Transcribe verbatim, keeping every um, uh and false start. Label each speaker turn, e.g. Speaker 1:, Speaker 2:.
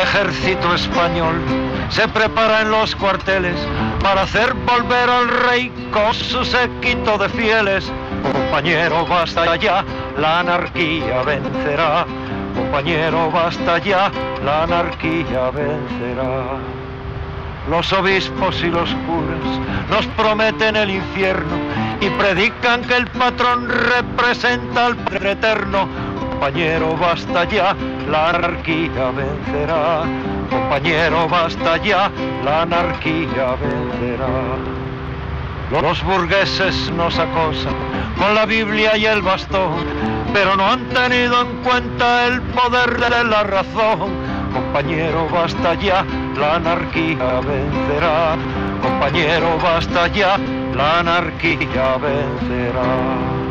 Speaker 1: ejército español se prepara en los cuarteles para hacer volver al rey con su séquito de fieles. Compañero, basta ya, la anarquía vencerá. Compañero, basta ya, la anarquía vencerá. Los obispos y los curas nos prometen el infierno y predican que el patrón representa al Padre Eterno. Compañero, basta ya, la anarquía vencerá. Compañero, basta ya, la anarquía vencerá. Los burgueses nos acosan con la Biblia y el bastón, pero no han tenido en cuenta el poder de la razón. Compañero, basta ya, la anarquía vencerá. Compañero, basta ya, la anarquía vencerá.